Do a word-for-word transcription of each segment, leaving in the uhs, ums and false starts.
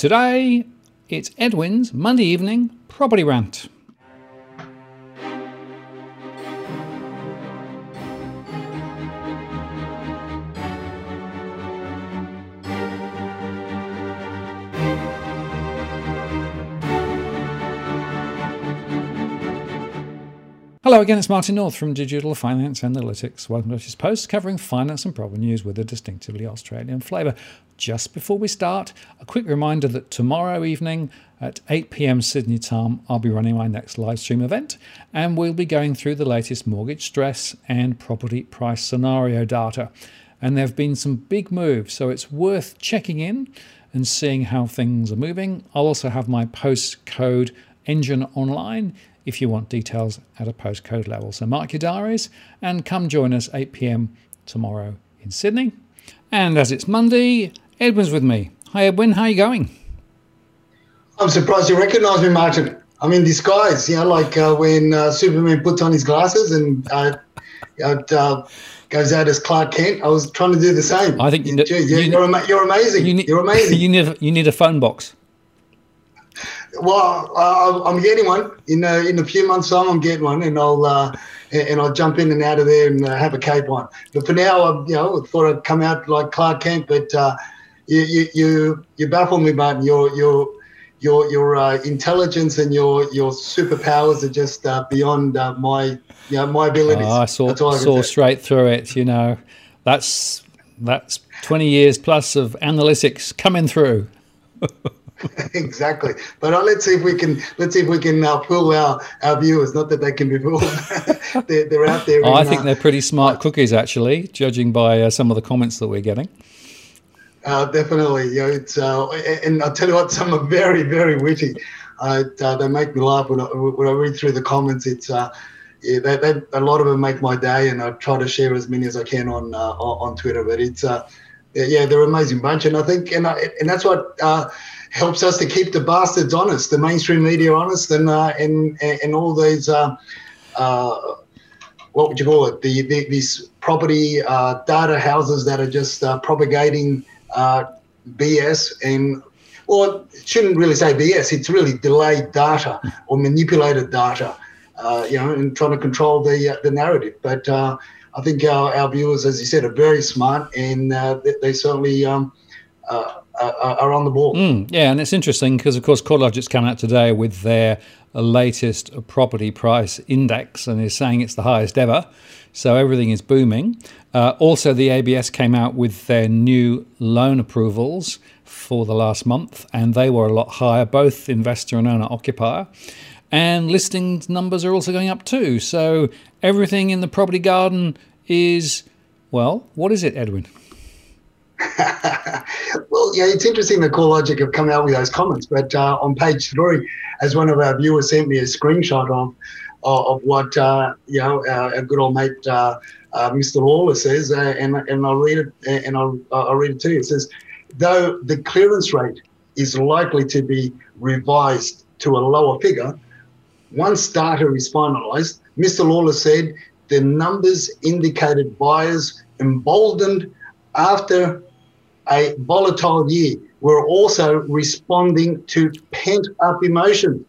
Today, it's Edwin's Monday evening property rant. Hello again, it's Martin North from Digital Finance Analytics. Welcome to this post covering finance and property news with a distinctively Australian flavour. Just before we start, a quick reminder that tomorrow evening at eight p m Sydney time, I'll be running my next live stream event, and we'll be going through the latest mortgage stress and property price scenario data. And there have been some big moves, so it's worth checking in and seeing how things are moving. I'll also have my postcode engine online if you want details at a postcode level. So mark your diaries and come join us eight p m tomorrow in Sydney. And as it's Monday, Edwin's with me. Hi Edwin, how are you going? I'm surprised you recognise me, Martin. I'm in disguise, you know, like uh, when uh, Superman puts on his glasses and uh, uh, goes out as Clark Kent. I was trying to do the same. I think you Gee, you're, you you're, ama- you're amazing. You need, you're amazing. You need, you need a phone box. Well, uh, I'm getting one in a, in a few months' time. I'm getting one, and I'll uh, and I'll jump in and out of there and uh, have a cape on. But for now, I you know thought I'd come out like Clark Kent. But uh, you you you you baffle me, Martin. Your your your your uh, intelligence and your your superpowers are just uh, beyond uh, my you know my abilities. Oh, I saw I saw straight through it. You know, that's that's twenty years plus of analytics coming through. Exactly, but uh, let's see if we can let's see if we can uh, fool our, our viewers. Not that they can be fooled; they're, they're out there. Oh, in, I think uh, they're pretty smart cookies, actually, judging by uh, some of the comments that we're getting. Uh, definitely, you know, it's uh, and I'll tell you what, some are very, very witty. Uh, uh, they make me laugh when I, when I read through the comments. It's uh, yeah, they, they, a lot of them make my day, and I try to share as many as I can on uh, on Twitter. But it's uh, yeah, they're an amazing bunch, and I think and I, and that's what. Uh, helps us to keep the bastards honest, the mainstream media honest, and uh, and and all these uh, uh, what would you call it? The, the these property uh, data houses that are just uh, propagating uh, B S and, or shouldn't really say B S. It's really delayed data or manipulated data, uh, you know, and trying to control the uh, the narrative. But uh, I think our, our viewers, as you said, are very smart, and uh, they, they certainly. Um, uh, Uh, are on the ball. Mm, yeah, and it's interesting because, of course, CoreLogic's come out today with their latest property price index and is saying it's the highest ever. So everything is booming. Uh, also, the A B S came out with their new loan approvals for the last month, and they were a lot higher, both investor and owner occupier. And listings numbers are also going up too. So everything in the property garden is, well, what is it, Edwin? Well, yeah, it's interesting that CoreLogic have come out with those comments, but uh, on page three, as one of our viewers sent me a screenshot of of what uh, you know our, our good old mate uh, uh, Mister Lawler says, uh, and and I'll read it, and I'll I'll read it to you. It says, though the clearance rate is likely to be revised to a lower figure once data is finalised, Mister Lawler said the numbers indicated buyers emboldened after a volatile year were also responding to pent-up emotion.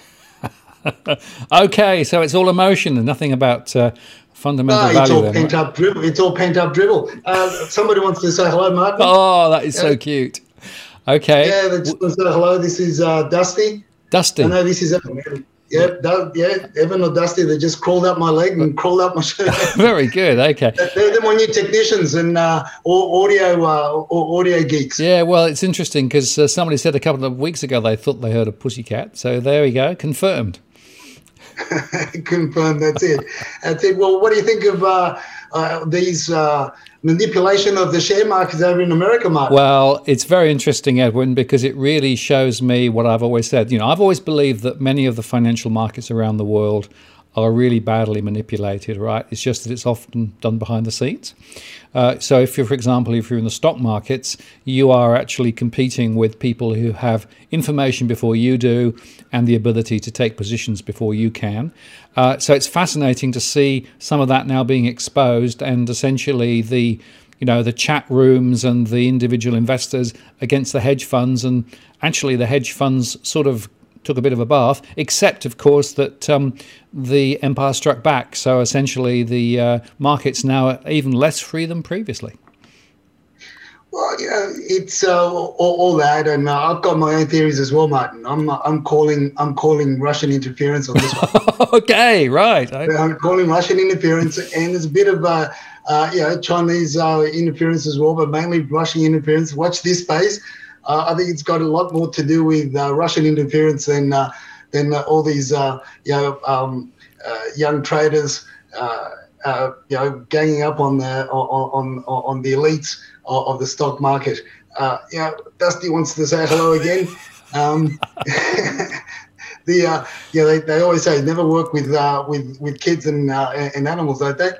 Okay, so it's all emotion and nothing about uh, fundamental no, value. It's all then, pent-up right? dribble. It's all pent-up dribble. Uh, somebody wants to say hello, Martin. Oh, that is yeah. so cute. Okay. Yeah, they just want to say hello. This is uh, Dusty. Dusty. I know this is Evan. Yeah, that, yeah, Evan or Dusty, they just crawled up my leg and crawled up my shirt. Very good. Okay. They're, they're my new technicians and uh, audio uh, audio geeks. Yeah, well, it's interesting because uh, somebody said a couple of weeks ago they thought they heard a pussycat. So there we go, confirmed. Confirmed. That's it. That's it. Well, what do you think of uh, uh, these uh, manipulation of the share markets over in America, Mark? Well, it's very interesting, Edwin, because it really shows me what I've always said. You know, I've always believed that many of the financial markets around the world are really badly manipulated, right? It's just that it's often done behind the scenes. Uh, so if you're, for example, if you're in the stock markets, you are actually competing with people who have information before you do and the ability to take positions before you can. Uh, so it's fascinating to see some of that now being exposed, and essentially the you know, the chat rooms and the individual investors against the hedge funds, and actually the hedge funds sort of took a bit of a bath, except of course that um, the empire struck back. So essentially the uh, market's now even less free than previously. Well, you know, it's uh, all, all that, and uh, I've got my own theories as well, Martin. I'm I'm calling I'm calling Russian interference on this one. Okay, right. I'm calling Russian interference, and there's a bit of uh, uh, you know, Chinese uh, interference as well, but mainly Russian interference. Watch this space. Uh, I think it's got a lot more to do with uh, Russian interference than uh, than uh, all these uh, you know um, uh, young traders uh, uh, you know ganging up on the on on, on the elites of the stock market. Uh, you know, Dusty wants to say hello again. Um, the uh, yeah, they, they always say never work with uh, with with kids and uh, and animals, don't they?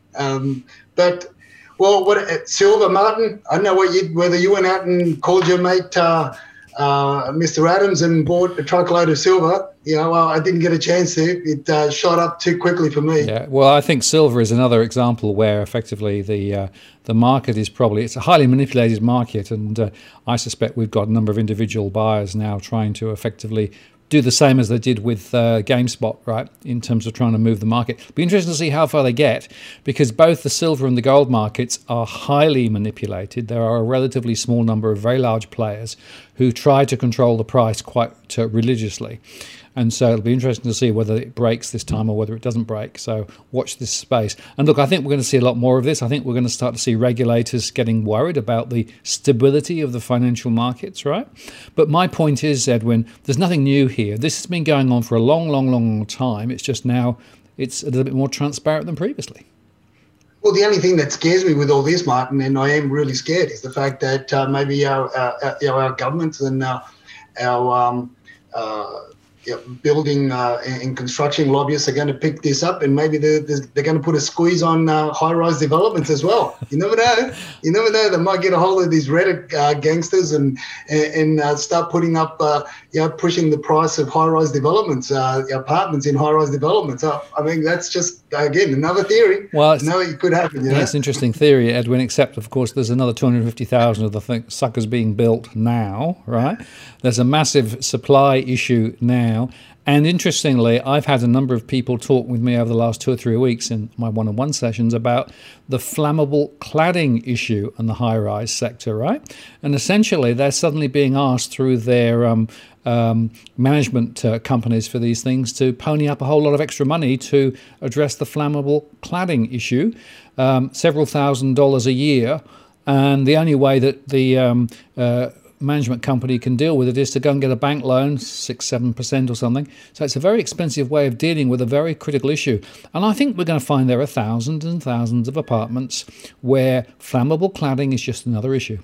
Um, but well, what uh, silver, Martin? I don't know what you whether you went out and called your mate uh, uh, Mister Adams and bought a truckload of silver. You know, well, I didn't get a chance to. It uh, shot up too quickly for me. Yeah, well, I think silver is another example where effectively the uh, the market is probably, it's a highly manipulated market, and uh, I suspect we've got a number of individual buyers now trying to effectively do the same as they did with uh, GameSpot, right, in terms of trying to move the market. Be interesting to see how far they get, because both the silver and the gold markets are highly manipulated. There are a relatively small number of very large players who try to control the price quite uh, religiously. And so it'll be interesting to see whether it breaks this time or whether it doesn't break. So watch this space. And look, I think we're going to see a lot more of this. I think we're going to start to see regulators getting worried about the stability of the financial markets, right? But my point is, Edwin, there's nothing new here. This has been going on for a long, long, long time. It's just now it's a little bit more transparent than previously. Well, the only thing that scares me with all this, Martin, and I am really scared, is the fact that uh, maybe our, our, you know, our governments and uh, our um, uh, you know, building uh, and construction lobbyists are going to pick this up, and maybe they're, they're going to put a squeeze on uh, high-rise developments as well. You never know. You never know. They might get a hold of these Reddit uh, gangsters and and uh, start putting up, uh, you know, pushing the price of high-rise developments, uh, apartments in high-rise developments up. I mean, that's just, again, another theory. Well, it's, no, it could happen. You know? Yeah, it's an interesting theory, Edwin, except, of course, there's another two hundred fifty thousand of the th- suckers being built now, right? There's a massive supply issue now. And interestingly, I've had a number of people talk with me over the last two or three weeks in my one-on-one sessions about the flammable cladding issue and the high-rise sector, right? And essentially, they're suddenly being asked through their um, um, management uh, companies for these things to pony up a whole lot of extra money to address the flammable cladding issue, um, several thousand dollars a year. And the only way that the um, uh, management company can deal with it is to go and get a bank loan, six, seven percent or something. So it's a very expensive way of dealing with a very critical issue. And I think we're going to find there are thousands and thousands of apartments where flammable cladding is just another issue.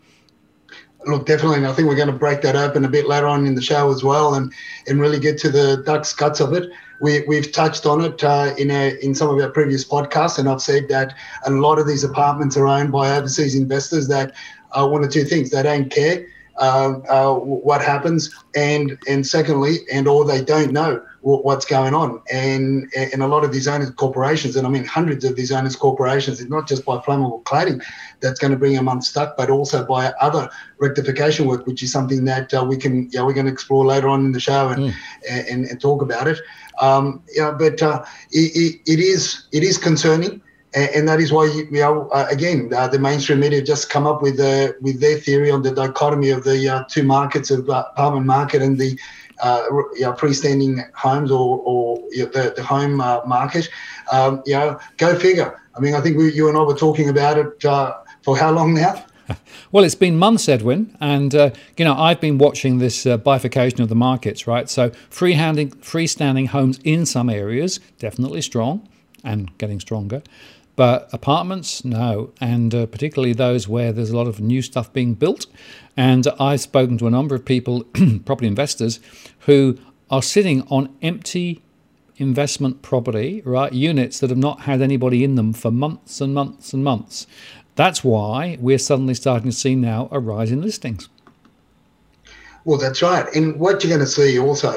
Look, definitely, and I think we're going to break that open a bit later on in the show as well, and, and really get to the ducks guts of it. We, we've touched on it uh, in a, in some of our previous podcasts, and I've said that a lot of these apartments are owned by overseas investors that uh, one or two things, they don't care uh, uh, what happens, and and secondly, and or they don't know what's going on. And and a lot of these owners corporations, and I mean hundreds of these owners corporations, it's not just by flammable cladding that's going to bring them unstuck, but also by other rectification work, which is something that uh, we can, yeah, we're going to explore later on in the show and mm. and, and talk about it. Um, yeah, but uh, it, it is it is concerning. And that is why, you know, uh, again, uh, the mainstream media just come up with uh, with their theory on the dichotomy of the uh, two markets of uh, apartment market and the uh, you know, freestanding homes or, or you know, the, the home uh, market. Um, you know, go figure. I mean, I think we, you and I were talking about it uh, for how long now? Well, it's been months, Edwin, and uh, you know, I've been watching this uh, bifurcation of the markets, right? So freehanding, freestanding homes in some areas, definitely strong and getting stronger. But apartments, no, and uh, particularly those where there's a lot of new stuff being built. And I've spoken to a number of people, property investors, who are sitting on empty investment property, right, units that have not had anybody in them for months and months and months. That's why we're suddenly starting to see now a rise in listings. Well, that's right. And what you're going to see also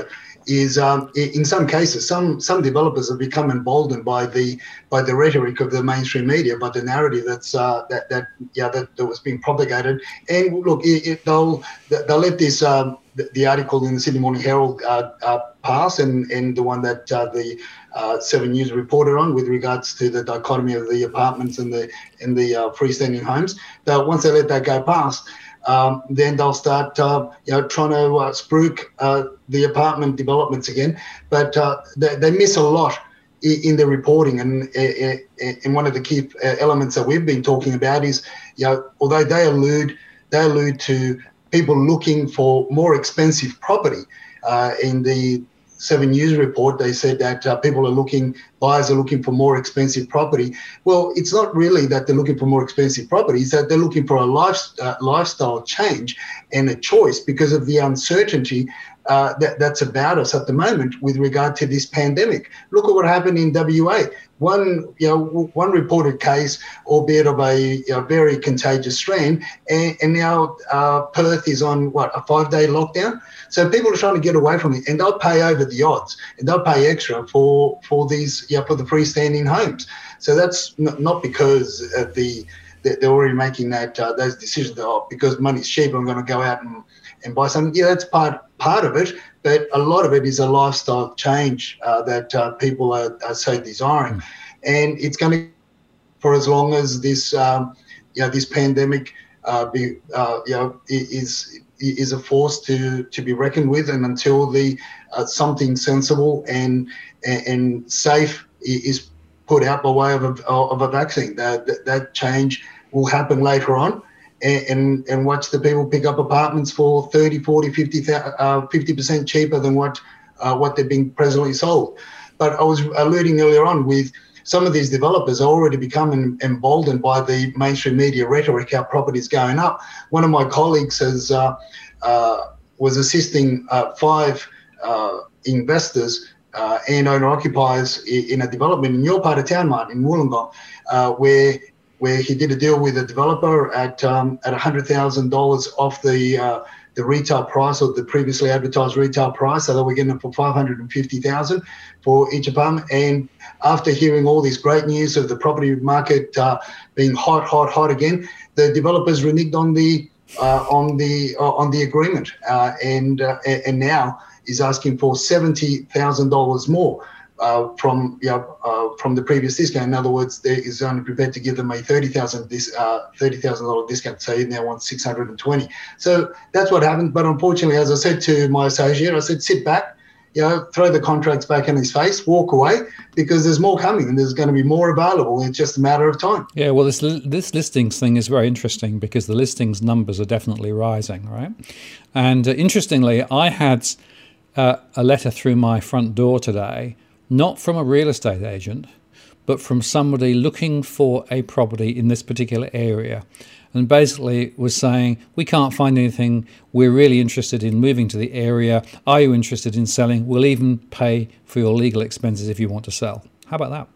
is um, in some cases, some some developers have become emboldened by the by the rhetoric of the mainstream media, by the narrative that's uh, that that yeah that, that was being propagated. And look, it, it, they'll they'll let this um, the, the article in the Sydney Morning Herald uh, uh, pass, and and the one that uh, the uh, Seven News reported on with regards to the dichotomy of the apartments and the and the uh, freestanding homes. That once they let that go past, Um, then they'll start, uh, you know, trying to uh, spruik uh, the apartment developments again. But uh, they, they miss a lot in, in the reporting. And, uh, and one of the key elements that we've been talking about is, you know, although they allude, they allude to people looking for more expensive property. Uh, in the Seven News report, they said that uh, people are looking, buyers are looking for more expensive property. Well, it's not really that they're looking for more expensive property, it's that they're looking for a life, uh, lifestyle change and a choice because of the uncertainty uh, that, that's about us at the moment with regard to this pandemic. Look at what happened in W A. One, you know, one reported case, albeit of a you know, very contagious strain, and, and now uh, Perth is on, what, a five-day lockdown? So people are trying to get away from it, and they'll pay over the odds, and they'll pay extra for for these, yeah, for the freestanding homes. So that's not, not because of the they're already making that uh, those decisions. Oh, because money's cheap, I'm going to go out and, and buy something. Yeah, that's part part of it, but a lot of it is a lifestyle change uh, that uh, people are, are so desiring, mm. and it's going to for as long as this um, you know this pandemic uh, be uh, you know is. is a force to to be reckoned with, and until the uh, something sensible and and safe is put out by way of a, of a vaccine, that that change will happen later on, and, and and watch the people pick up apartments for thirty, forty, fifty, uh, fifty percent cheaper than what uh, what they're being presently sold. But I was alluding earlier on with some of these developers are already becoming emboldened by the mainstream media rhetoric, how property's going up. One of my colleagues has uh, uh, was assisting uh, five uh, investors uh, and owner-occupiers in a development in your part of town, Martin, in Wollongong, uh, where where he did a deal with a developer at um, at one hundred thousand dollars off the uh, the retail price or the previously advertised retail price, so that we're getting it for five hundred fifty thousand dollars for each apartment. And after hearing all this great news of the property market uh, being hot, hot, hot again, the developers reneged on the uh, on the uh, on the agreement, uh, and uh, and now is asking for seventy thousand dollars more uh, from you know, uh, from the previous discount. In other words, there is only prepared to give them a thirty thousand dis, uh, thirty thousand dollar discount, so he now wants six hundred twenty. So that's what happened. But unfortunately, as I said to my associate, I said, sit back, you know, throw the contracts back in his face, walk away, because there's more coming and there's going to be more available. It's just a matter of time. Yeah, well, this this listings thing is very interesting because the listings numbers are definitely rising, right? And uh, interestingly, I had uh, a letter through my front door today, not from a real estate agent, but from somebody looking for a property in this particular area. And basically was saying, we can't find anything. We're really interested in moving to the area. Are you interested in selling? We'll even pay for your legal expenses if you want to sell. How about that?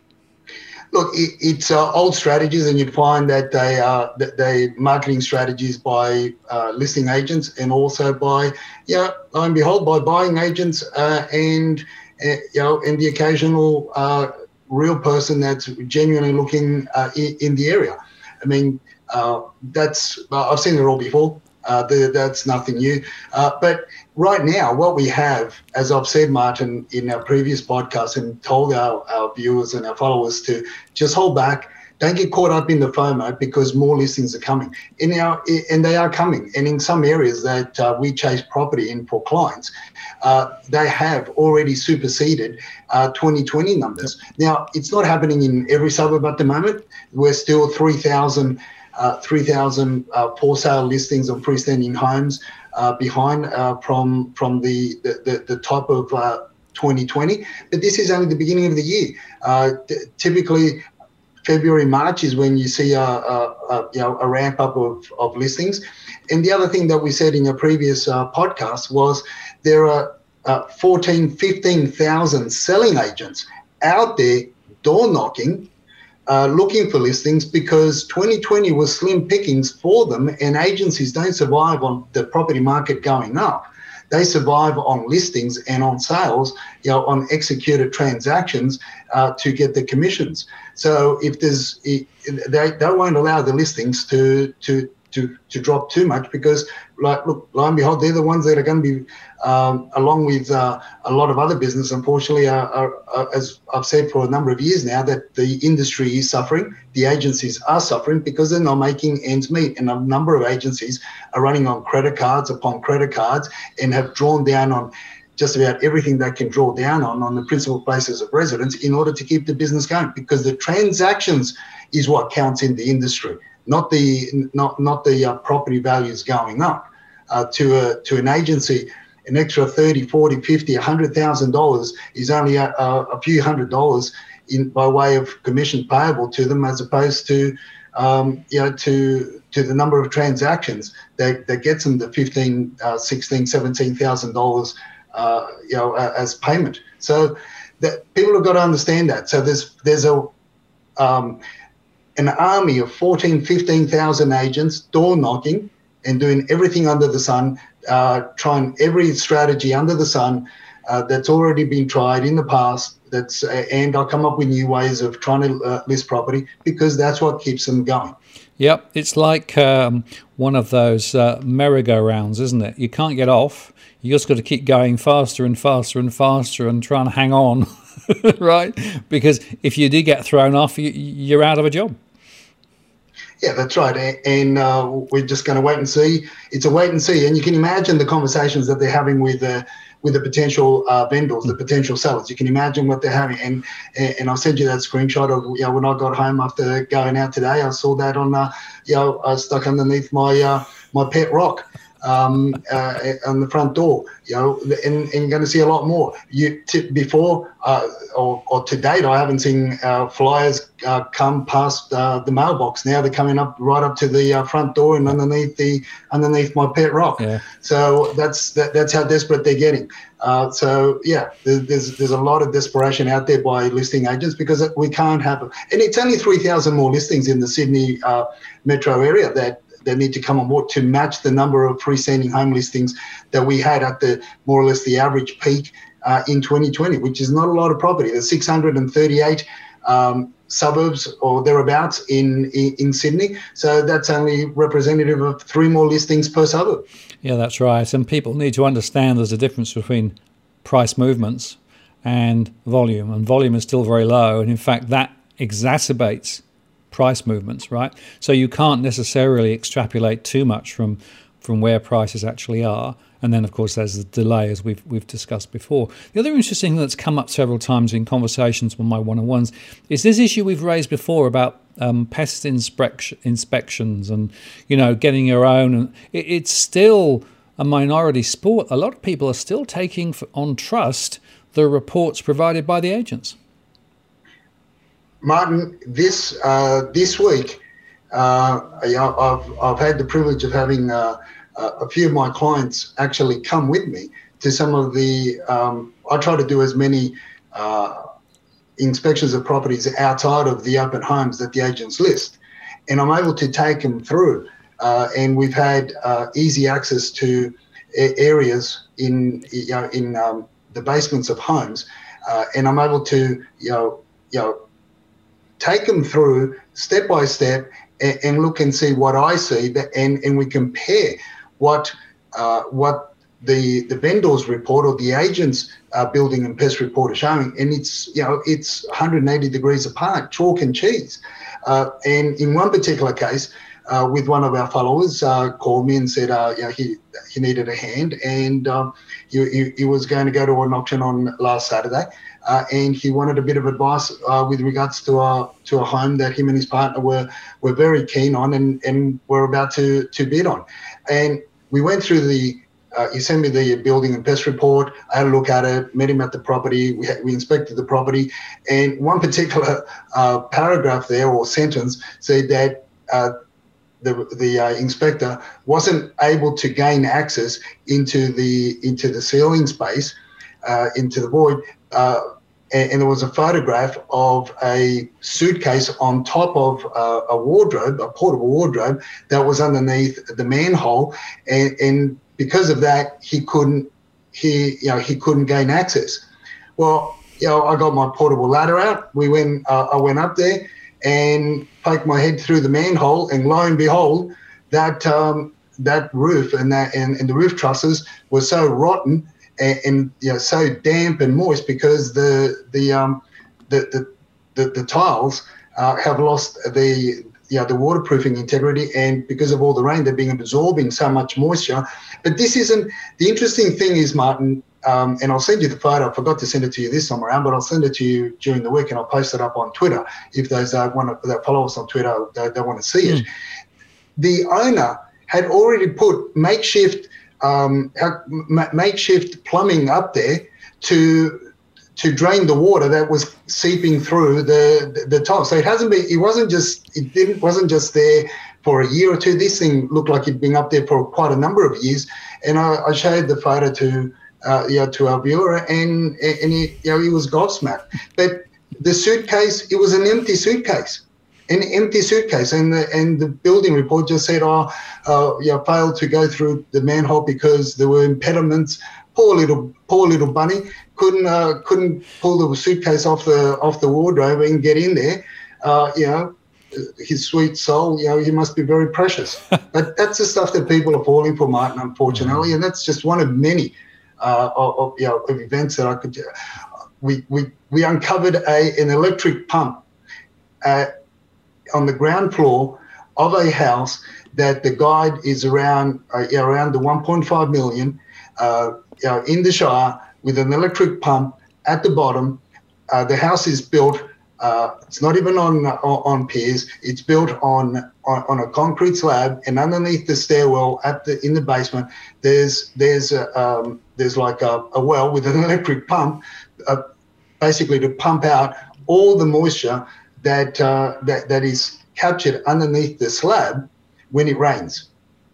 Look, it, it's uh, old strategies, and you'd find that they are that they marketing strategies by uh, listing agents, and also by, yeah, lo and behold, by buying agents, uh, and uh, you know, and the occasional uh, real person that's genuinely looking uh, in, in the area. I mean, uh, that's uh, I've seen it all before. Uh, the, that's nothing new. Uh, but right now, what we have, as I've said, Martin, in our previous podcast, and told our, our viewers and our followers to just hold back, don't get caught up in the FOMO, because more listings are coming. In our, and they are coming. And in some areas that uh, we chase property in for clients, uh, they have already superseded uh, twenty twenty numbers. Now, it's not happening in every suburb at the moment. We're still three thousand Uh, three thousand uh, for sale listings on freestanding homes uh, behind uh, from from the, the, the top of uh, twenty twenty. But this is only the beginning of the year. Uh, typically, February, March is when you see a, a, a, you know, a ramp up of, of listings. And the other thing that we said in a previous uh, podcast was there are uh, fourteen, fifteen thousand selling agents out there door knocking, Uh, looking for listings, because twenty twenty was slim pickings for them, and agencies don't survive on the property market going up. They survive on listings and on sales, you know, on executed transactions uh, to get the commissions. So if there's, they, they won't allow the listings to to to to drop too much, because, like, look, lo and behold, they're the ones that are going to be, um, along with uh, a lot of other business, unfortunately, are, are, are, as I've said for a number of years now, that the industry is suffering, the agencies are suffering because they're not making ends meet. And a number of agencies are running on credit cards upon credit cards and have drawn down on just about everything they can draw down on, on the principal places of residence, in order to keep the business going, because the transactions is what counts in the industry. Not the not not the uh, property values going up. Uh, to a to an agency, an extra thirty, forty, fifty, a hundred thousand dollars is only a, a, a few hundred dollars in by way of commission payable to them, as opposed to um, you know to to the number of transactions that, that gets them the fifteen, uh, sixteen, seventeen thousand dollars uh, you know uh, as payment. So that people have got to understand that. So there's there's a um, an army of fourteen, fifteen thousand agents door knocking and doing everything under the sun, uh, trying every strategy under the sun uh, that's already been tried in the past. That's uh, and I'll come up with new ways of trying to uh, list property, because that's what keeps them going. Yep, it's like um, one of those uh, merry-go-rounds, isn't it? You can't get off. You just got to keep going faster and faster and faster and try and hang on, right? Because if you do get thrown off, you, you're out of a job. Yeah, that's right. And uh, we're just going to wait and see. It's a wait and see. And you can imagine the conversations that they're having with uh, with the potential uh, vendors, the potential sellers. You can imagine what they're having. And and I'll send you that screenshot of, you know, when I got home after going out today, I saw that on, uh, you know, uh, stuck underneath my uh, my pet rock um, uh, on the front door, you know, and, and you're going to see a lot more. You t- Before uh, or, or to date, I haven't seen uh, flyers uh, come past uh, the mailbox. Now they're coming up right up to the uh, front door and underneath the underneath my pet rock. Yeah. So that's that, that's how desperate they're getting. Uh, so yeah, there's there's a lot of desperation out there by listing agents, because we can't have it. And it's only three thousand more listings in the Sydney uh, metro area that. They need to come on board to match the number of freestanding home listings that we had at the more or less the average peak uh, in twenty twenty, which is not a lot of property. There's six hundred thirty-eight um, suburbs or thereabouts in, in in Sydney, so that's only representative of three more listings per suburb. Yeah, that's right. And people need to understand there's a difference between price movements and volume, and volume is still very low, and in fact that exacerbates price movements, right? So you can't necessarily extrapolate too much from from where prices actually are. And then, of course, there's the delay, as we've we've discussed before. The other interesting thing that's come up several times in conversations with my one-on-ones is this issue we've raised before about um, pest inspection, inspections and, you know, getting your own. And it, it's still a minority sport. A lot of people are still taking for, on trust the reports provided by the agents. Martin, this uh, this week, uh, I've I've had the privilege of having uh, a few of my clients actually come with me to some of the. Um, I try to do as many uh, inspections of properties outside of the open homes that the agents list, and I'm able to take them through. Uh, and we've had uh, easy access to areas in you know in um, the basements of homes, uh, and I'm able to you know you know. take them through step by step and, and look and see what I see, that, and, and we compare what uh, what the the vendors report or the agents uh, building and pest report are showing, and it's you know it's one hundred eighty degrees apart, chalk and cheese. Uh, and in one particular case, uh, with one of our followers, uh, called me and said uh, you know, he he needed a hand, and um, he, he he was going to go to an auction on last Saturday. Uh, and he wanted a bit of advice uh, with regards to a to a home that him and his partner were were very keen on and, and were about to to bid on. And we went through the. Uh, he sent me the building and pest report. I had a look at it. Met him at the property. We had, we inspected the property, and one particular uh, paragraph there or sentence said that uh, the the uh, inspector wasn't able to gain access into the into the ceiling space, uh, into the void. Uh, And, and there was a photograph of a suitcase on top of uh, a wardrobe, a portable wardrobe that was underneath the manhole. And, and because of that, he couldn't he, you know, he couldn't gain access. Well, you know, I got my portable ladder out. We went, uh, I went up there and poked my head through the manhole, and lo and behold, that um, that roof and that and, and the roof trusses were so rotten and, and you know so damp and moist because the the um the the the, the tiles uh, have lost the you know, the waterproofing integrity, and because of all the rain, they're being absorbing so much moisture. But this isn't the interesting thing is, Martin, um, and I'll send you the photo. I forgot to send it to you this time around, but I'll send it to you during the week, and I'll post it up on Twitter if those uh, want to that follow us on Twitter they, they want to see it. Mm. The owner had already put makeshift um, makeshift plumbing up there to to drain the water that was seeping through the, the the top. So it hasn't been. It wasn't just. It didn't. Wasn't just there for a year or two. This thing looked like it'd been up there for quite a number of years. And I, I showed the photo to uh, yeah to our viewer, and and he you know he was gobsmacked. But the suitcase, it was an empty suitcase. An empty suitcase, and the and the building report just said, "Oh, uh, yeah, failed to go through the manhole because there were impediments." Poor little, poor little bunny couldn't uh, couldn't pull the suitcase off the off the wardrobe and get in there. Uh, you know, his sweet soul. You know, he must be very precious. But that's the stuff that people are falling for, Martin. Unfortunately, and that's just one of many uh, of, of you know of events that I could. We we we uncovered a an electric pump. Uh, on the ground floor of a house that the guide is around uh, around the one point five million uh, you know, in the Shire with an electric pump at the bottom. Uh, the house is built. Uh, it's not even on on, on piers. It's built on, on on a concrete slab, and underneath the stairwell at the in the basement, there's there's a, um, there's like a, a well with an electric pump, uh, basically to pump out all the moisture that uh, that that is captured underneath the slab when it rains.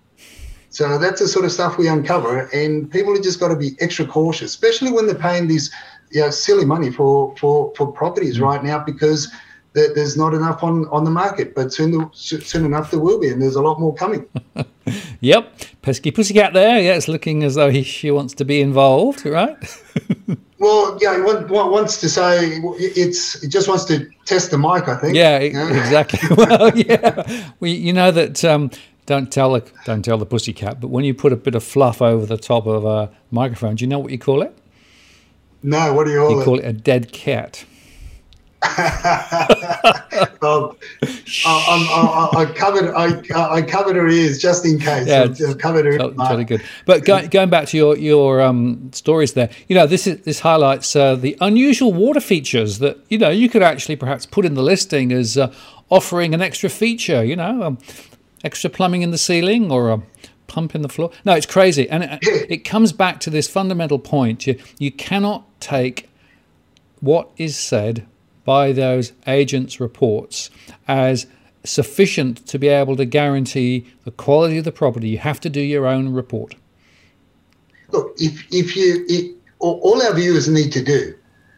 So that's the sort of stuff we uncover, and people have just got to be extra cautious, especially when they're paying these you know, silly money for for for properties mm. right now, because there, there's not enough on on the market. But soon soon enough there will be, and there's a lot more coming. Yep, pesky pussycat there. Yeah, it's looking as though he she wants to be involved, right? Well, yeah, he wants to say it's. It just wants to test the mic, I think. Yeah, you know? exactly. Well, yeah, we, you know that. Um, don't tell the don't tell the pussycat, but when you put a bit of fluff over the top of a microphone, do you know what you call it? No, what do you call you it? You call it a dead cat. Well, I, I, I covered I, I covered her ears just in case. Yeah, I covered her. Totally, totally good. But go, going back to your your um, stories there, you know, this is this highlights uh, the unusual water features that you know you could actually perhaps put in the listing as uh, offering an extra feature. You know, um, extra plumbing in the ceiling or a pump in the floor. No, it's crazy, and it, it comes back to this fundamental point: you you cannot take what is said by those agents' reports as sufficient to be able to guarantee the quality of the property. You have to do your own report. Look, if if you it, all our viewers need to do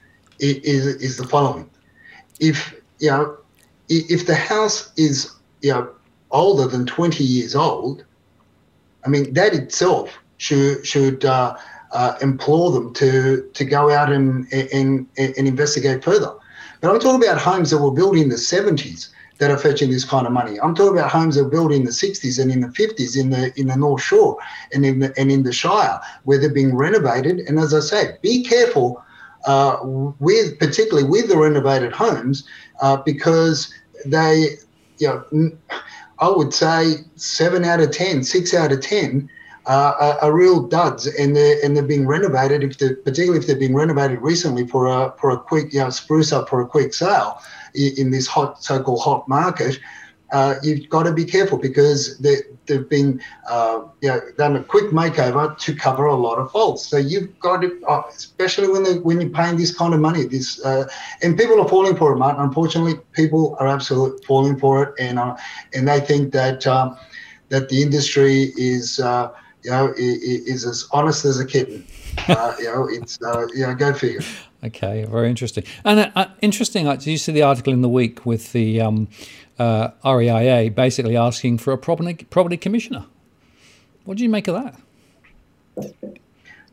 is is the following: if you know if the house is you know older than twenty years old, I mean that itself should should uh, uh, implore them to to go out and and and investigate further. But I'm talking about homes that were built in the seventies that are fetching this kind of money. I'm talking about homes that were built in the sixties and in the fifties in the in the North Shore and in the, and in the Shire where they're being renovated. And as I say, be careful uh, with particularly with the renovated homes uh, because they, you know, I would say seven out of ten, six out of ten. Uh, are, are real duds, and they're and they're being renovated. If they particularly if they're being renovated recently for a for a quick you know spruce up for a quick sale in, in this hot so-called hot market, uh, you've got to be careful because they they've been uh, you know done a quick makeover to cover a lot of faults. So you've got to, uh, especially when they when you're paying this kind of money, this uh, and people are falling for it, Martin. Unfortunately, people are absolutely falling for it, and uh, and they think that um, that the industry is. Uh, You know, is as honest as a kitten. Uh, you know, it's uh, you know, go figure. Okay, very interesting. And uh, uh, interesting. Did you see the article in the Week with the um, uh, R E I A basically asking for a property property commissioner? What do you make of that?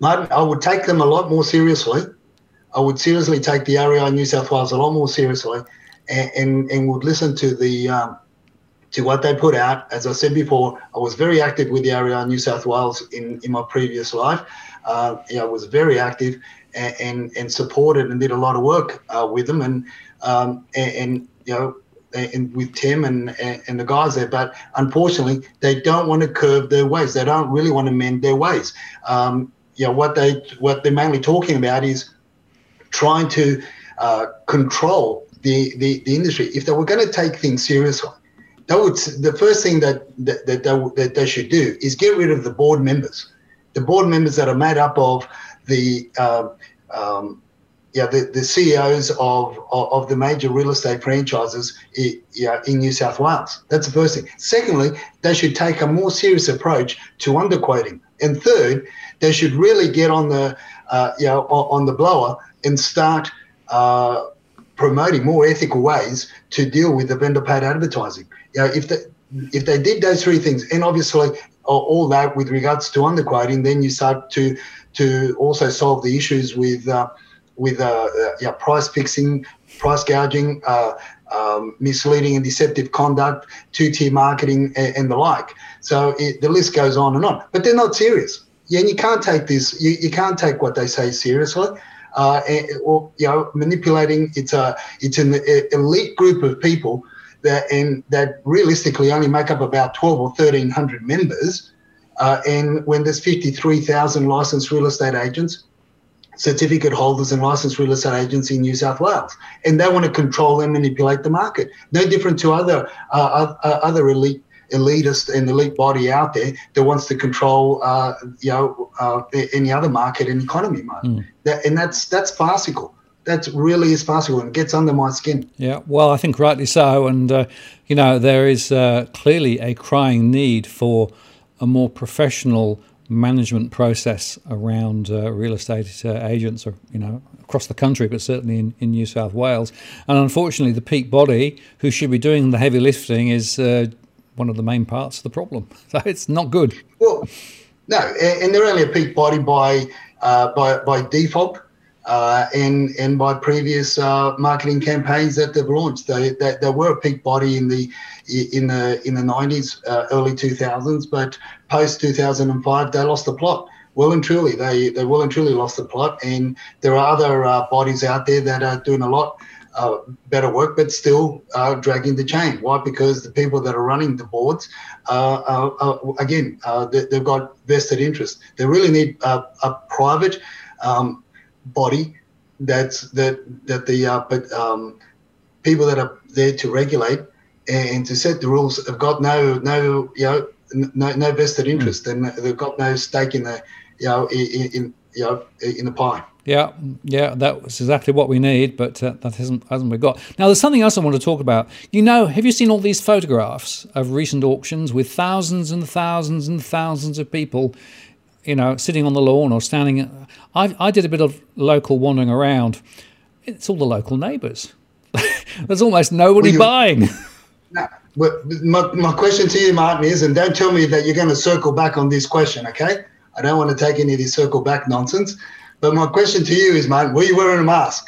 Martin, I would take them a lot more seriously. I would seriously take the R E I in New South Wales a lot more seriously, and and, and would listen to the um, to what they put out. As I said before, I was very active with the R E I in New South Wales in, in my previous life. Uh, you know, I was very active and, and, and supported and did a lot of work uh, with them, and, um, and and you know, and with Tim and, and and the guys there. But unfortunately, they don't want to curb their ways. They don't really want to mend their ways. Um, you know, what they what they're mainly talking about is trying to uh, control the, the the industry. If they were going to take things seriously, that would the first thing that that that they, that they should do is get rid of the board members, the board members that are made up of the uh, um, yeah the, the C E Os of, of of the major real estate franchises in, yeah, in New South Wales. That's the first thing. Secondly, they should take a more serious approach to underquoting. And third, they should really get on the uh, you know on the blower and start uh, promoting more ethical ways to deal with the vendor-paid advertising. You know, if they if they did those three things, and obviously all that with regards to underquoting, then you start to to also solve the issues with uh, with uh, uh, yeah, price fixing, price gouging, uh, um, misleading and deceptive conduct, two-tier marketing, and, and the like. So it, the list goes on and on. But they're not serious. Yeah, and you can't take this. You, you can't take what they say seriously. Uh, and, or you know, manipulating. It's a it's an elite group of people that and that realistically only make up about twelve or thirteen hundred members. Uh, and when there's fifty-three thousand licensed real estate agents, certificate holders, and licensed real estate agents in New South Wales, and they want to control and manipulate the market. No different to other uh, other elite. elitist and elite body out there that wants to control, uh, you know, uh, any other market and economy, Martin. Mm. That, and that's that's farcical. That really is farcical and gets under my skin. Yeah, well, I think rightly so. And, uh, you know, there is uh, clearly a crying need for a more professional management process around uh, real estate uh, agents, or, you know, across the country, but certainly in, in New South Wales. And unfortunately, the peak body who should be doing the heavy lifting is uh, one of the main parts of the problem. So it's not good. Well, no, and they're only a peak body by uh, by by default, uh, and and by previous uh, marketing campaigns that they've launched. They, they they were a peak body in the in the in the nineties, uh, early two thousands, but post two thousand five they lost the plot. Well and truly, they they well and truly lost the plot. And there are other uh, bodies out there that are doing a lot Uh, better work, but still uh, dragging the chain. Why? Because the people that are running the boards, uh, uh, uh, again, uh, they, they've got vested interest. They really need uh, a private um, body that's that that the uh, but um, people that are there to regulate and to set the rules have got no no you know no, no vested interest, mm. and they've got no stake in the you know in, in you know in the pie. Yeah, yeah, that was exactly what we need, but uh, that hasn't hasn't we got. Now, there's something else I want to talk about. You know, have you seen all these photographs of recent auctions with thousands and thousands and thousands of people, you know, sitting on the lawn or standing? I I did a bit of local wandering around. It's all the local neighbours. There's almost nobody well, buying. No, well, my my question to you, Martin, is, and don't tell me that you're going to circle back on this question, okay? I don't want to take any of this circle back nonsense. But my question to you is, Martin, were you wearing a mask?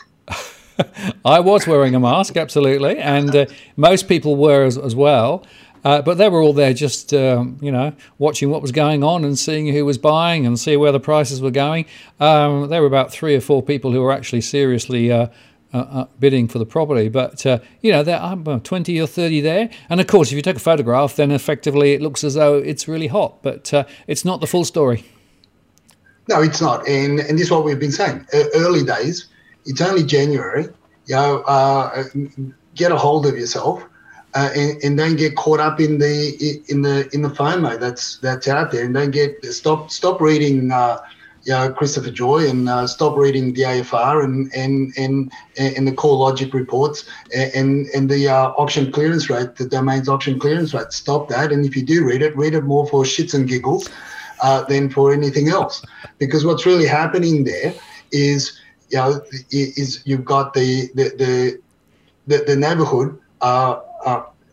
I was wearing a mask, absolutely, and uh, most people were as, as well. Uh, but they were all there just, um, you know, watching what was going on and seeing who was buying and see where the prices were going. Um, there were about three or four people who were actually seriously uh, uh, uh, bidding for the property. But, uh, you know, there are twenty or thirty there. And, of course, if you take a photograph, then effectively it looks as though it's really hot. But uh, it's not the full story. No, it's not. And and this is what we've been saying. Early days, it's only January. You know, uh, get a hold of yourself, uh, and, and don't get caught up in the in the in the FOMO that's that's out there. And don't get stop stop reading, uh, you know, Christopher Joy, and uh, stop reading the A F R and and and and the CoreLogic reports and and the uh, auction clearance rate, the domain's auction clearance rate. Stop that. And if you do read it, read it more for shits and giggles Uh, than for anything else, because what's really happening there is, you know, is you've got the the the, the, the neighbourhood uh, uh,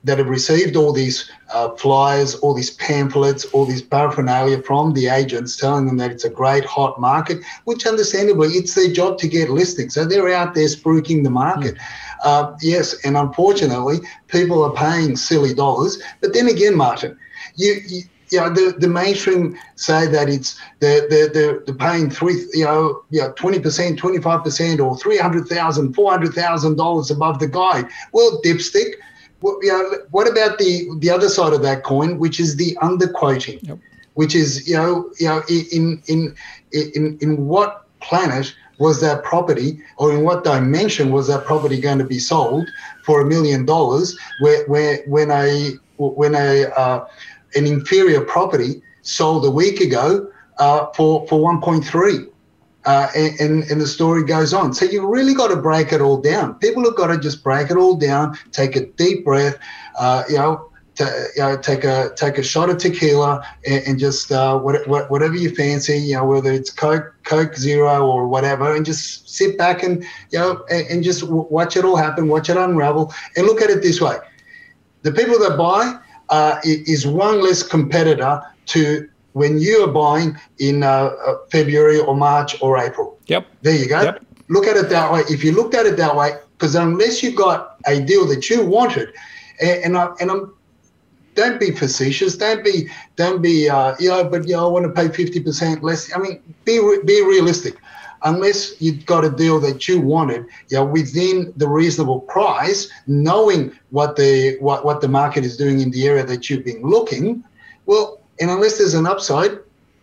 that have received all these uh, flyers, all these pamphlets, all these paraphernalia from the agents telling them that it's a great hot market, which understandably it's their job to get listings. So they're out there spruiking the market. Mm. Uh, yes, and unfortunately, people are paying silly dollars. But then again, Martin, you, you you know, the, the mainstream say that it's they're, they're, they're, they're paying three, you know, you know, twenty percent, twenty-five percent, or three hundred thousand dollars, four hundred thousand dollars above the guide. Well, dipstick. Well, you know, what about the the other side of that coin, which is the underquoting, yep. which is you know you know in in in in what planet was that property, or in what dimension was that property going to be sold for a million dollars, where where when a when a uh, an inferior property sold a week ago uh, for for one point three. Uh, and, and the story goes on. So you've really got to break it all down. People have got to just break it all down, take a deep breath, uh, you know, to, you know, take a take a shot of tequila and, and just uh, what, what, whatever you fancy, you know, whether it's Coke, Coke Zero or whatever, and just sit back and, you know, and, and just watch it all happen, watch it unravel, and look at it this way. The people that buy uh, is one less competitor to when you are buying in uh, February or March or April. Yep. There you go. Yep. Look at it that way. If you looked at it that way, because unless you got a deal that you wanted, and, and, I, and I'm, don't be facetious. Don't be, don't be, uh, you know, but, you know, I want to pay fifty percent less. I mean, be, be realistic. Unless you got a deal that you wanted, you know, within the reasonable price, knowing what the, what, what the market is doing in the area that you've been looking, well, and unless there's an upside,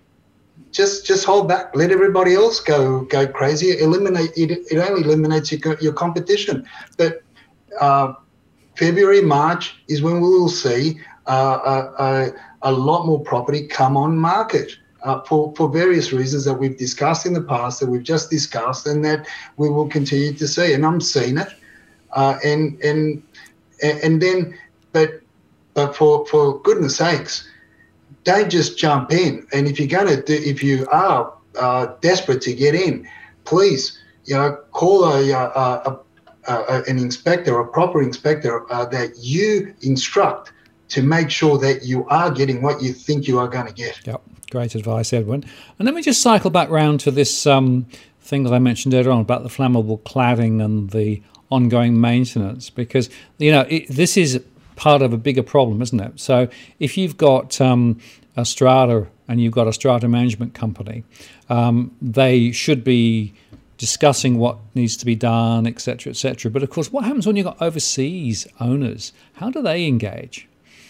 just just hold back. Let everybody else go go crazy. Eliminate it. It only eliminates your your competition. But uh, February, March is when we will see uh, a, a, a lot more property come on market uh, for for various reasons that we've discussed in the past, that we've just discussed, and that we will continue to see. And I'm seeing it. Uh, and and and then, but but for for goodness sakes, don't just jump in. And if you're going to do, if you are uh, desperate to get in, please, you know, call a, a, a, a an inspector, a proper inspector uh, that you instruct to make sure that you are getting what you think you are going to get. Yep, great advice, Edwin. And let me just cycle back round to this um, thing that I mentioned earlier on about the flammable cladding and the ongoing maintenance, because you know it, this is part of a bigger problem, isn't it? So if you've got um, a strata and you've got a strata management company, um, they should be discussing what needs to be done, et cetera, et cetera. But of course, what happens when you've got overseas owners? How do they engage?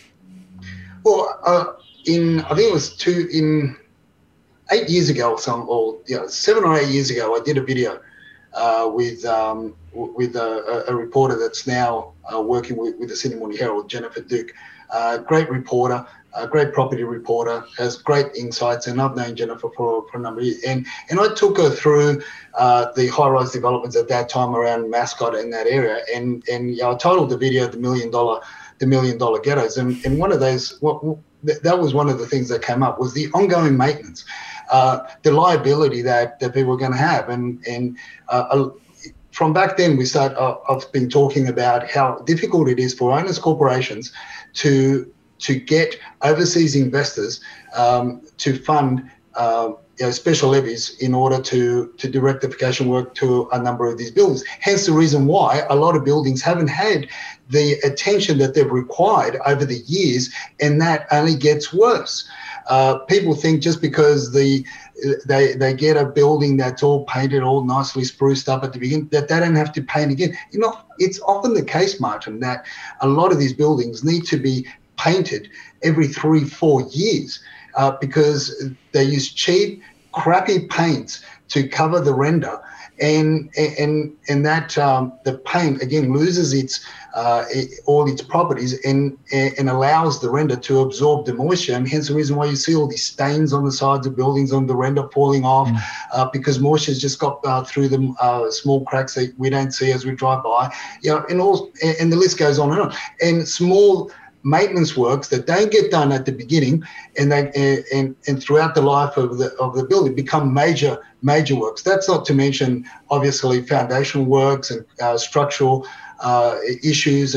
Well, uh, in I think it was two in eight years ago or some, or you know, seven or eight years ago, I did a video uh, with um, with a, a reporter that's now uh, working with, with the Sydney Morning Herald, Jennifer Duke. Uh, great reporter, a great property reporter, has great insights, and I've known Jennifer for, for a number of years. And and I took her through uh, the high-rise developments at that time around Mascot in that area, and and you know, I titled the video "The Million Dollar the Million Dollar Ghettos," and and one of those, what that was one of the things that came up was the ongoing maintenance, uh, the liability that that people were going to have, and and uh, from back then we start. Uh, I've been talking about how difficult it is for owners corporations to to get overseas investors um, to fund uh, you know, special levies in order to, to do rectification work to a number of these buildings. Hence the reason why a lot of buildings haven't had the attention that they've required over the years, and that only gets worse. Uh, people think just because the they they get a building that's all painted, all nicely spruced up at the beginning, that they don't have to paint again. You know, it's often the case, Martin, that a lot of these buildings need to be painted every three, four years uh, because they use cheap, crappy paints to cover the render, and and and that um, the paint again loses its uh, it, all its properties and and allows the render to absorb the moisture, and hence the reason why you see all these stains on the sides of buildings on the render falling off mm. uh, because moisture's just got uh, through the uh, small cracks that we don't see as we drive by, you know, and all and the list goes on and on, and small maintenance works that don't get done at the beginning and they and, and and throughout the life of the of the building become major major works. That's not to mention obviously foundational works and uh, structural uh, issues and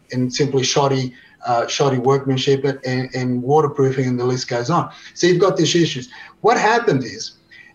and simply shoddy uh, shoddy workmanship and, and waterproofing, and the list goes on. So you've got these issues. What happened is,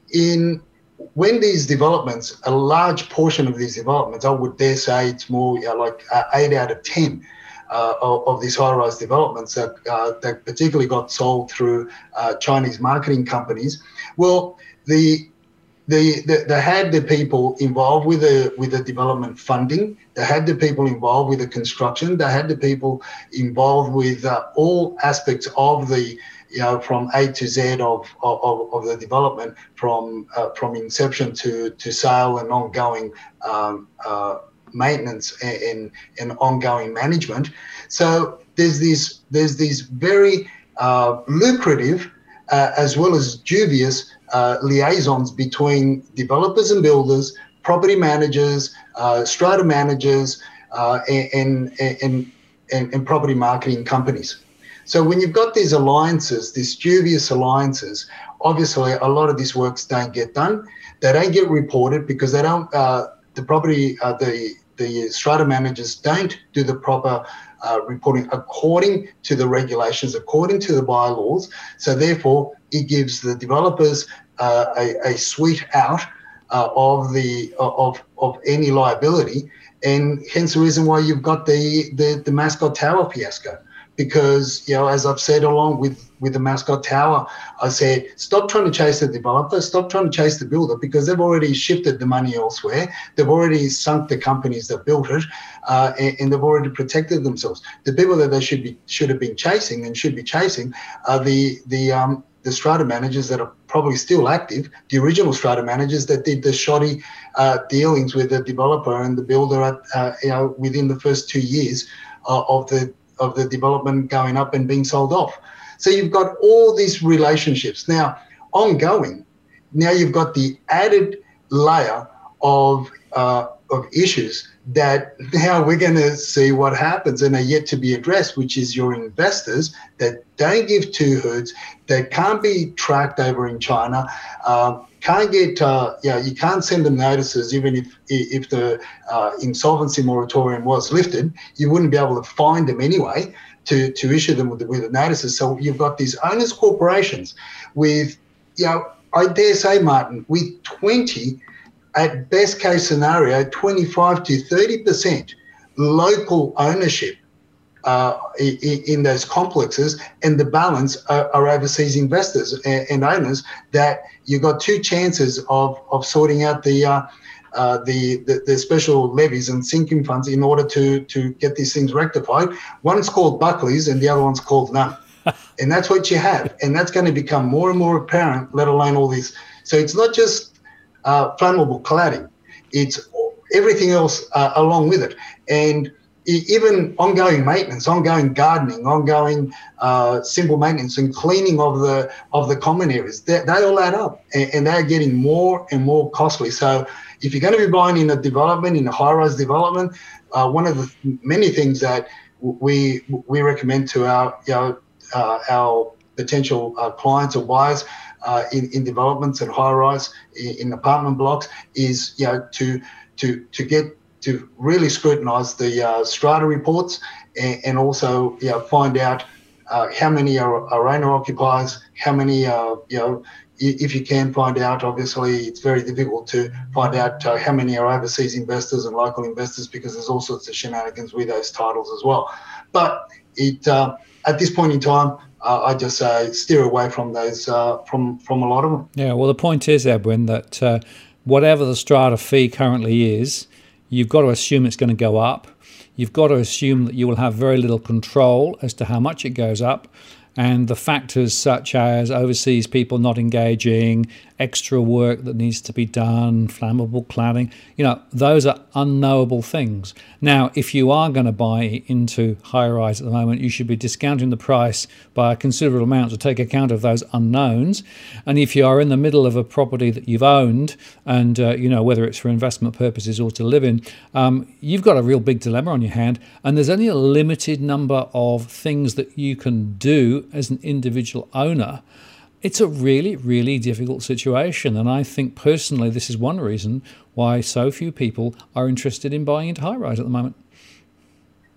in when these developments, a large portion of these developments, I would dare say it's more you know, like uh, eight out of ten uh, of, of these high-rise developments that, uh, that particularly got sold through uh, Chinese marketing companies. Well, the They, they, they had the people involved with the with the development funding. They had the people involved with the construction. They had the people involved with uh, all aspects of the, you know, from A to Z of of, of the development, from uh, from inception to to sale and ongoing um, uh, maintenance and, and and ongoing management. So there's these there's these very uh, lucrative uh, as well as dubious Uh, liaisons between developers and builders, property managers, uh, strata managers, uh, and, and, and, and property marketing companies. So when you've got these alliances, these dubious alliances, obviously a lot of these works don't get done. They don't get reported because they don't, uh, the property, uh, the, the strata managers don't do the proper Uh, reporting according to the regulations, according to the bylaws. So therefore, it gives the developers uh, a, a sweet out uh, of the of of any liability, and hence the reason why you've got the the, the Mascot Tower fiasco. Because, you know, as I've said along with with the Mascot Tower, I said, stop trying to chase the developer, stop trying to chase the builder, because they've already shifted the money elsewhere. They've already sunk the companies that built it, uh, and, and they've already protected themselves. The people that they should be should have been chasing and should be chasing are the the um, the strata managers that are probably still active, the original strata managers that did the shoddy uh, dealings with the developer and the builder at, uh, you know, within the first two years uh, of the of the development going up and being sold off. So you've got all these relationships now ongoing. Now you've got the added layer of uh, of issues that now we're going to see what happens and are yet to be addressed, which is your investors that don't give two hoots, that can't be tracked over in China, uh, can't get, uh, yeah, you can't send them notices even if if the uh, insolvency moratorium was lifted. You wouldn't be able to find them anyway to, to issue them with the, with the notices. So you've got these owners corporations with, you know, I dare say, Martin, with twenty, at best case scenario, twenty-five to thirty percent local ownership uh, in, in those complexes, and the balance are, are overseas investors and, and owners that you've got two chances of, of sorting out the, uh, uh, the, the the special levies and sinking funds in order to, to get these things rectified. One's called Buckley's and the other one's called none. And that's what you have. And that's going to become more and more apparent, let alone all these. So it's not just uh, flammable cladding. It's everything else uh, along with it. And even ongoing maintenance, ongoing gardening, ongoing uh, simple maintenance and cleaning of the of the common areas, they, they all add up, and, and they're getting more and more costly. So if you're going to be buying in a development, in a high-rise development, uh, one of the many things that we we recommend to our you know, uh, our potential uh, clients or buyers uh, in, in developments and high-rise in, in apartment blocks is you know to to to get to really scrutinise the uh, strata reports and, and also you know, find out uh, how many are, are owner occupiers, how many uh, you know, if you can find out. Obviously, it's very difficult to find out uh, how many are overseas investors and local investors because there's all sorts of shenanigans with those titles as well. But it uh, at this point in time, uh, I just say steer away from those uh, from from a lot of them. Yeah, well, the point is, Edwin, that uh, whatever the strata fee currently is, you've got to assume it's going to go up. You've got to assume that you will have very little control as to how much it goes up. And the factors such as overseas people not engaging, extra work that needs to be done, flammable cladding, you know, those are unknowable things. Now, if you are going to buy into high-rise at the moment, you should be discounting the price by a considerable amount to take account of those unknowns. And if you are in the middle of a property that you've owned and, uh, you know, whether it's for investment purposes or to live in, um, you've got a real big dilemma on your hand. And there's only a limited number of things that you can do as an individual owner. It's a really, really difficult situation. And I think personally, this is one reason why so few people are interested in buying into high-rise at the moment.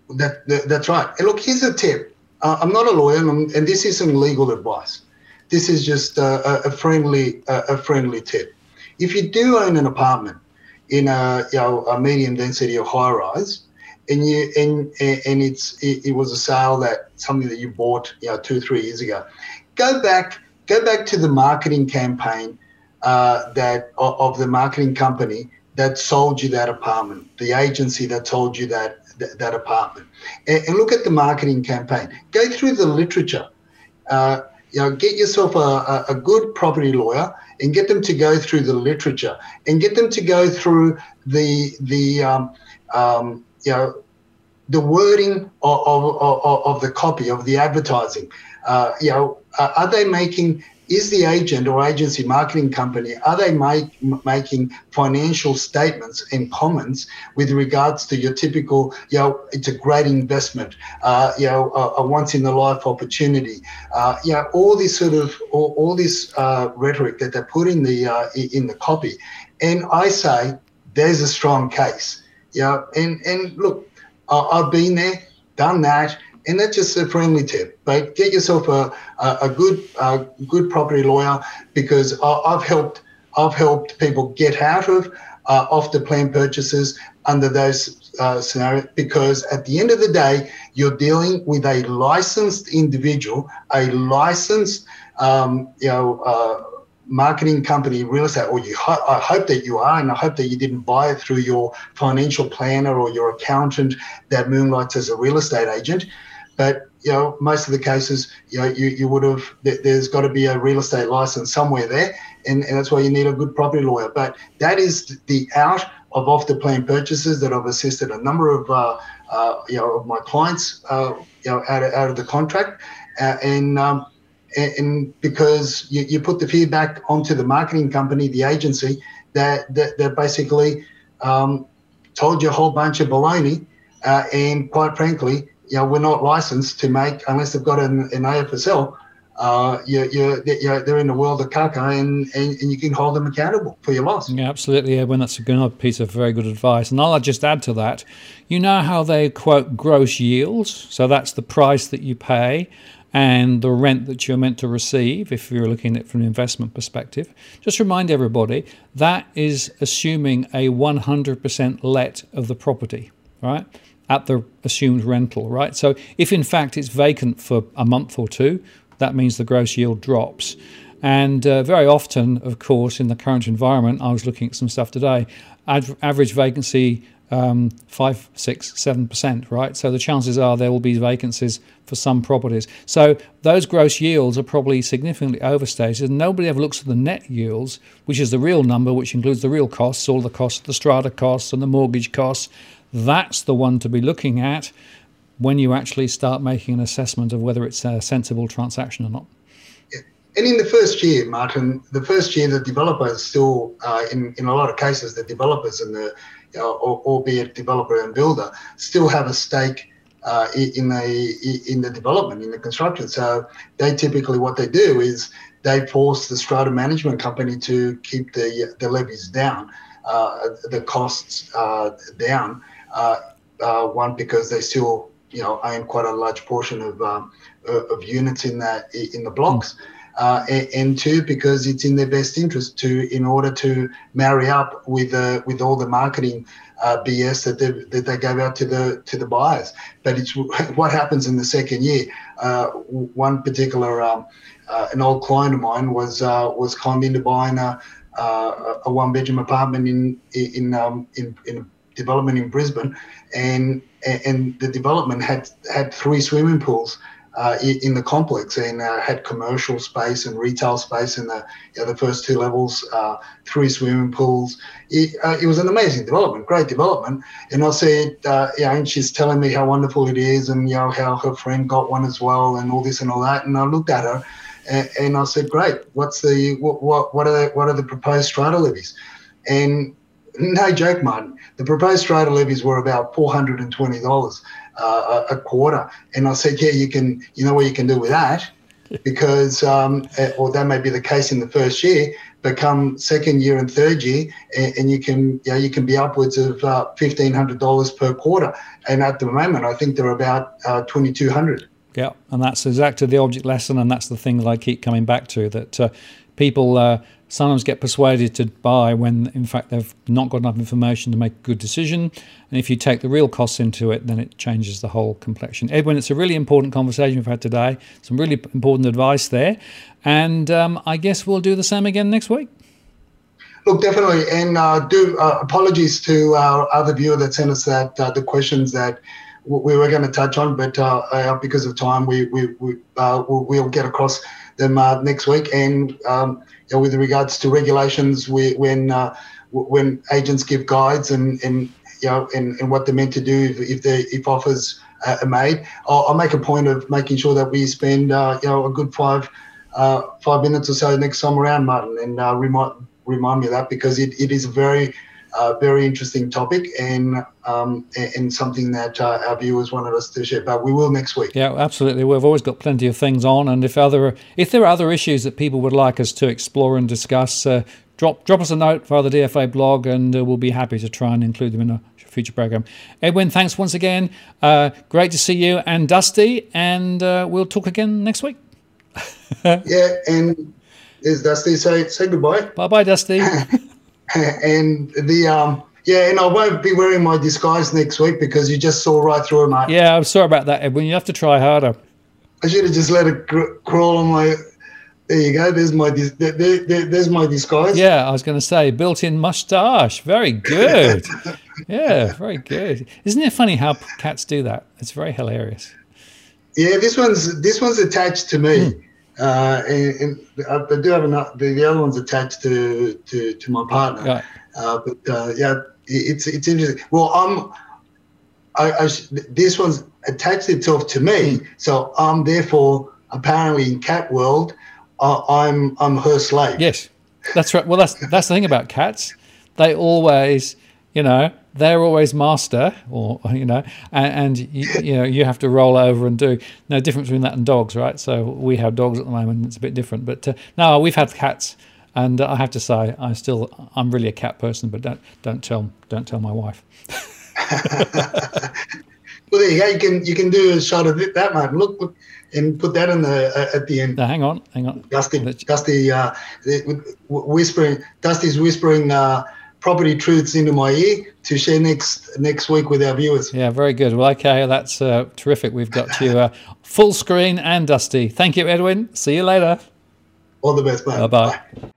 That, that that's right. And look, here's a tip. Uh, I'm not a lawyer, and, I'm, and this isn't legal advice. This is just a, a friendly a, a friendly tip. If you do own an apartment in a you know a medium density or high rise, and you and and it's it, it was a sale that something that you bought you know two three years ago, go back go back to the marketing campaign uh, that of, of the marketing company that sold you that apartment, the agency that told you that. Th- that apartment, and, and look at the marketing campaign. Go through the literature. Uh, you know, get yourself a, a, a good property lawyer and get them to go through the literature and get them to go through the the um, um, you know the wording of, of, of, of the copy of the advertising. Uh, you know, uh, are they making? Is the agent or agency marketing company, are they make, making financial statements and comments with regards to your typical, you know, it's a great investment, uh, you know, a, a once-in-a-life opportunity, uh, you know, all this sort of, all, all this uh, rhetoric that they put in the uh, in the copy. And I say, there's a strong case, you know, and, and look, uh, I've been there, done that, and that's just a friendly tip. But get yourself a a, a good uh, good property lawyer, because I, I've helped I've helped people get out of uh, off the plan purchases under those uh, scenarios. Because at the end of the day, you're dealing with a licensed individual, a licensed um, you know. Uh, marketing company, real estate, or you ho- I hope that you are, and I hope that you didn't buy it through your financial planner or your accountant that moonlights as a real estate agent. But you know, most of the cases, you know, you, you would have. There's got to be a real estate license somewhere there, and, and that's why you need a good property lawyer. But that is the out of off the plan purchases that I've assisted a number of uh, uh, you know of my clients uh, you know out of, out of the contract, uh, and. Um, And because you, you put the feedback onto the marketing company, the agency, that that, that basically um, told you a whole bunch of baloney, uh, and quite frankly, you know, we're not licensed to make unless they've got an, an A F S L. Uh, you you you're, they're in the world of caca, and, and, and you can hold them accountable for your loss. Yeah, absolutely. Edwin, that's a good piece of very good advice. And I'll just add to that. You know how they quote gross yields, so that's the price that you pay and the rent that you're meant to receive if you're looking at it from an investment perspective. Just remind everybody, that is assuming a one hundred percent let of the property, right, at the assumed rental, right? So if in fact it's vacant for a month or two, that means the gross yield drops. And uh, very often, of course, in the current environment, I was looking at some stuff today, ad- average vacancy um, five, six, seven percent, right? So the chances are there will be vacancies for some properties. So those gross yields are probably significantly overstated. And nobody ever looks at the net yields, which is the real number, which includes the real costs, all the costs, the strata costs and the mortgage costs. That's the one to be looking at when you actually start making an assessment of whether it's a sensible transaction or not. And in the first year, Martin, the first year, the developers still, uh, in, in a lot of cases, the developers and the, you know, albeit developer and builder, still have a stake uh, in the in the development, in the construction. So they typically, what they do is they force the strata management company to keep the the levies down, uh, the costs uh, down. Uh, uh, one, because they still, you know, own quite a large portion of um, of units in that in the blocks. Mm. Uh, and, and two, because it's in their best interest to, in order to marry up with uh, with all the marketing uh, B S that they that they gave out to the to the buyers. But it's what happens in the second year. Uh, one particular um, uh, an old client of mine was uh, was conned into buying a a, a one bedroom apartment in in um, in in development in Brisbane, and and the development had had three swimming pools Uh, in the complex, and uh, had commercial space and retail space in the you know, the first two levels, uh, three swimming pools. It, uh, it was an amazing development, great development. And I said, uh, you know, and she's telling me how wonderful it is, and you know how her friend got one as well, and all this and all that. And I looked at her, and, and I said, great. What's the what what what are the, what are the proposed strata levies? And no joke, Martin, the proposed strata levies were about four hundred twenty dollars. Uh, a, a quarter. And I said, yeah, you can, you know what you can do with that, because, um, or that may be the case in the first year, become second year and third year, and, and you can you, know, you can be upwards of uh, fifteen hundred dollars per quarter. And at the moment, I think they're about uh, twenty-two hundred. Yeah, and that's exactly the object lesson, and that's the thing that I keep coming back to, that uh, people uh, sometimes get persuaded to buy when, in fact, they've not got enough information to make a good decision. And if you take the real costs into it, then it changes the whole complexion. Edwin, it's a really important conversation we've had today. Some really important advice there. And um, I guess we'll do the same again next week. Look, definitely. And uh, do uh, apologies to our other viewer that sent us that uh, the questions that we were going to touch on, but uh, uh, because of time, we we, we uh, we'll, we'll get across them uh, next week. And um, you know, with regards to regulations, we, when uh, when agents give guides and and you know and, and what they're meant to do if, if they if offers uh, are made, I'll, I'll make a point of making sure that we spend uh, you know a good five uh, five minutes or so next time around, Martin, and uh, remind remind me of that, because it, it is a very Uh, very interesting topic, and um, and something that uh, our viewers wanted us to share. But we will next week. Yeah, absolutely. We've always got plenty of things on, and if other if there are other issues that people would like us to explore and discuss, uh, drop drop us a note via the D F A blog, and uh, we'll be happy to try and include them in a future program. Edwin, thanks once again. Uh, great to see you and Dusty, and uh, we'll talk again next week. Yeah, and there's Dusty. Say say goodbye. Bye bye, Dusty. And the um yeah, and I won't be wearing my disguise next week because you just saw right through it, mate. Yeah, I'm sorry about that, Edwin. You have to try harder. I should have just let it cr crawl on my. There you go. There's my dis there, there, there's my disguise. Yeah, I was going to say built-in moustache. Very good. Yeah, very good. Isn't it funny how cats do that? It's very hilarious. Yeah, this one's this one's attached to me. Mm. Uh, and, and I do have another, the, the other one's attached to to, to my partner. Right. Uh, but uh, yeah, it's it's interesting. Well, I'm I, I this one's attached itself to me, mm. so I'm therefore apparently in cat world, uh, I'm I'm her slave. Yes, that's right. Well, that's that's the thing about cats. They always, you know, they're always master, or you know, and, and you, you know you have to roll over and do. No difference between that and dogs, right? So we have dogs at the moment; it's a bit different. But uh, no, we've had cats, and I have to say, I still, I'm really a cat person. But don't don't tell don't tell my wife. Well, there you go. You can you can do a shot of it, that, Martin. Look, look, and put that in the uh, at the end. Now, hang on, hang on. Dusty, Dusty, uh, whispering. Dusty's whispering. Uh, property truths into my ear to share next next week with our viewers. Yeah, very good. Well, okay, that's uh, terrific. We've got you uh, full screen and Dusty. Thank you, Edwin. See you later. All the best, mate. Bye-bye. Bye.